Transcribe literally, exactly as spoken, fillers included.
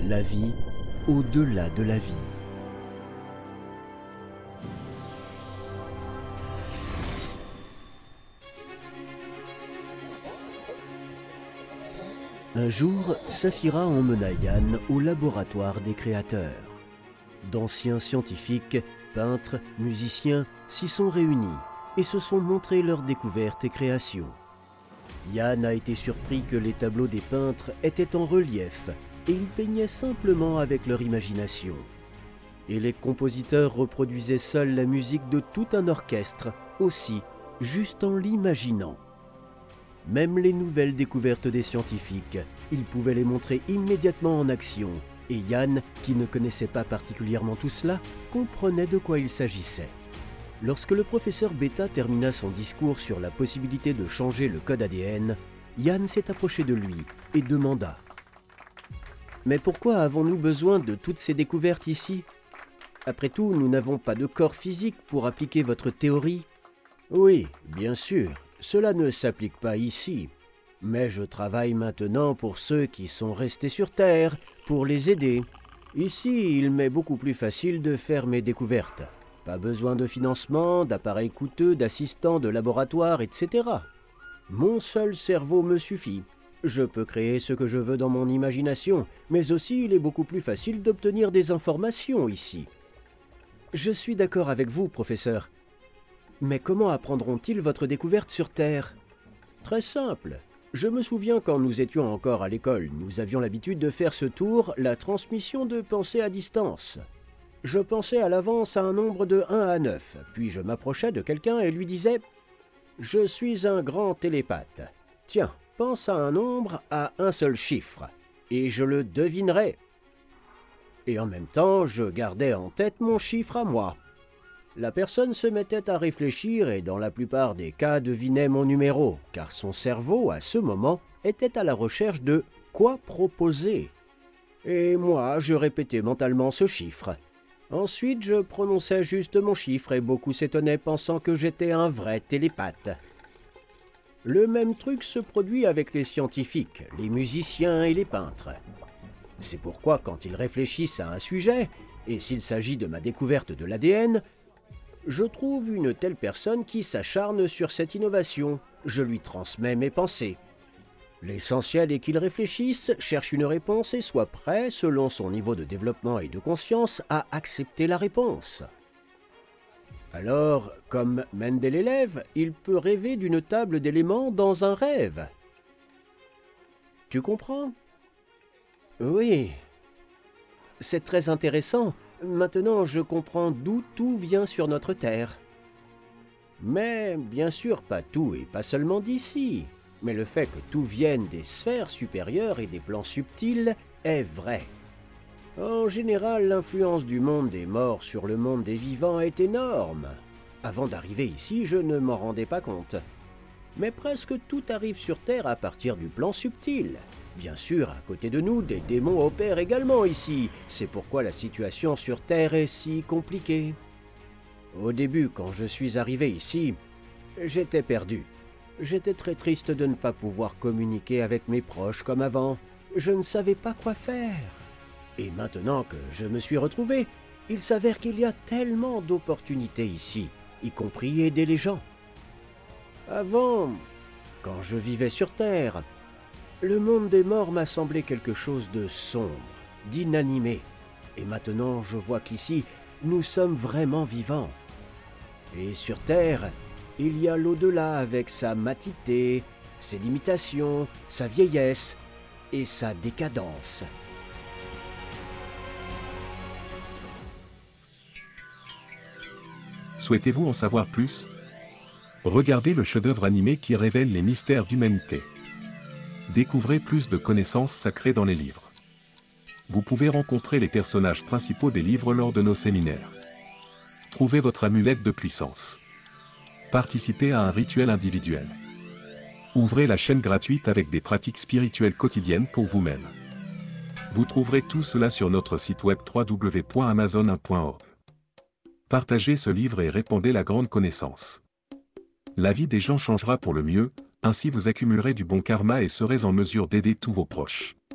La vie au-delà de la vie. Un jour, Saphira emmena Yann au laboratoire des créateurs. D'anciens scientifiques, peintres, musiciens s'y sont réunis et se sont montrés leurs découvertes et créations. Yann a été surpris que les tableaux des peintres étaient en relief et ils peignaient simplement avec leur imagination. Et les compositeurs reproduisaient seuls la musique de tout un orchestre, aussi, juste en l'imaginant. Même les nouvelles découvertes des scientifiques, ils pouvaient les montrer immédiatement en action, et Yann, qui ne connaissait pas particulièrement tout cela, comprenait de quoi il s'agissait. Lorsque le professeur Beta termina son discours sur la possibilité de changer le code A D N, Yann s'est approché de lui et demanda « Mais pourquoi avons-nous besoin de toutes ces découvertes ici ? Après tout, nous n'avons pas de corps physique pour appliquer votre théorie. » ?»« Oui, bien sûr, cela ne s'applique pas ici. Mais je travaille maintenant pour ceux qui sont restés sur Terre, pour les aider. Ici, il m'est beaucoup plus facile de faire mes découvertes. Pas besoin de financement, d'appareils coûteux, d'assistants de laboratoire, et cetera. Mon seul cerveau me suffit. Je peux créer ce que je veux dans mon imagination, mais aussi il est beaucoup plus facile d'obtenir des informations ici. Je suis d'accord avec vous, professeur. Mais comment apprendront-ils votre découverte sur Terre ? Très simple. Je me souviens quand nous étions encore à l'école, nous avions l'habitude de faire ce tour, la transmission de pensée à distance. Je pensais à l'avance à un nombre de un à neuf, puis je m'approchais de quelqu'un et lui disais « Je suis un grand télépathe. Tiens, pense à un nombre à un seul chiffre, et je le devinerai. » Et en même temps, je gardais en tête mon chiffre à moi. La personne se mettait à réfléchir et dans la plupart des cas devinait mon numéro, car son cerveau, à ce moment, était à la recherche de « quoi proposer ?» Et moi, je répétais mentalement ce chiffre. Ensuite, je prononçais juste mon chiffre et beaucoup s'étonnaient pensant que j'étais un vrai télépathe. Le même truc se produit avec les scientifiques, les musiciens et les peintres. C'est pourquoi quand ils réfléchissent à un sujet, et s'il s'agit de ma découverte de l'A D N, je trouve une telle personne qui s'acharne sur cette innovation. Je lui transmets mes pensées. L'essentiel est qu'il réfléchisse, cherche une réponse et soit prêt, selon son niveau de développement et de conscience, à accepter la réponse. Alors, comme Mendel l'élève, il peut rêver d'une table d'éléments dans un rêve. Tu comprends ? Oui. C'est très intéressant. Maintenant, je comprends d'où tout vient sur notre Terre. Mais, bien sûr, pas tout et pas seulement d'ici. Mais le fait que tout vienne des sphères supérieures et des plans subtils est vrai. En général, l'influence du monde des morts sur le monde des vivants est énorme. Avant d'arriver ici, je ne m'en rendais pas compte. Mais presque tout arrive sur Terre à partir du plan subtil. Bien sûr, à côté de nous, des démons opèrent également ici. C'est pourquoi la situation sur Terre est si compliquée. Au début, quand je suis arrivé ici, j'étais perdu. J'étais très triste de ne pas pouvoir communiquer avec mes proches comme avant. Je ne savais pas quoi faire. Et maintenant que je me suis retrouvé, il s'avère qu'il y a tellement d'opportunités ici, y compris aider les gens. Avant, quand je vivais sur Terre, le monde des morts m'a semblé quelque chose de sombre, d'inanimé. Et maintenant, je vois qu'ici, nous sommes vraiment vivants. Et sur Terre, il y a l'au-delà avec sa matité, ses limitations, sa vieillesse et sa décadence. Souhaitez-vous en savoir plus ? Regardez le chef-d'œuvre animé qui révèle les mystères d'humanité. Découvrez plus de connaissances sacrées dans les livres. Vous pouvez rencontrer les personnages principaux des livres lors de nos séminaires. Trouvez votre amulette de puissance. Participez à un rituel individuel. Ouvrez la chaîne gratuite avec des pratiques spirituelles quotidiennes pour vous-même. Vous trouverez tout cela sur notre site web w w w point amazon un point org. Partagez ce livre et répandez la grande connaissance. La vie des gens changera pour le mieux, ainsi vous accumulerez du bon karma et serez en mesure d'aider tous vos proches.